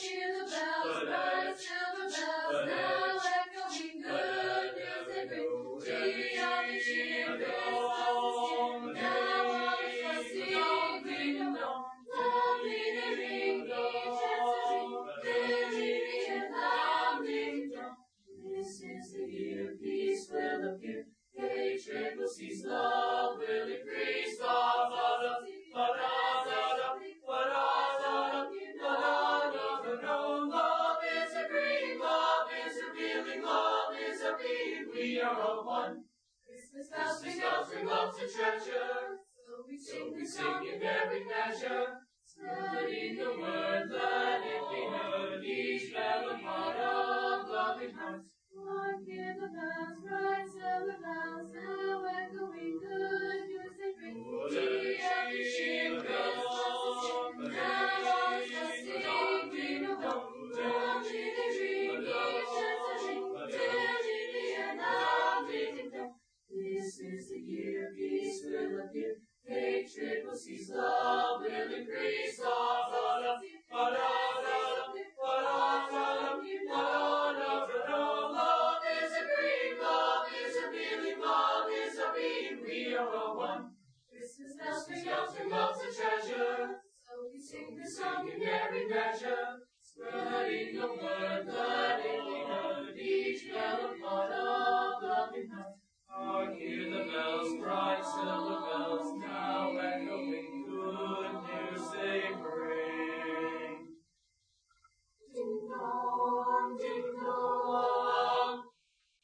hear the bells, bright silver bells, now echoing good news they bring. Cheery on the cheer, Christmas is here. Now all is blessing, kingdom come. Loudly they ring, each answering, clearly and loud ding dong. This is the year peace will appear, hatred will cease, love will increase. Love is agreeing, love is revealing, love is appealing. We are all one. Christmas bells bring love to treasure, so we sing in every measure, spreading the word.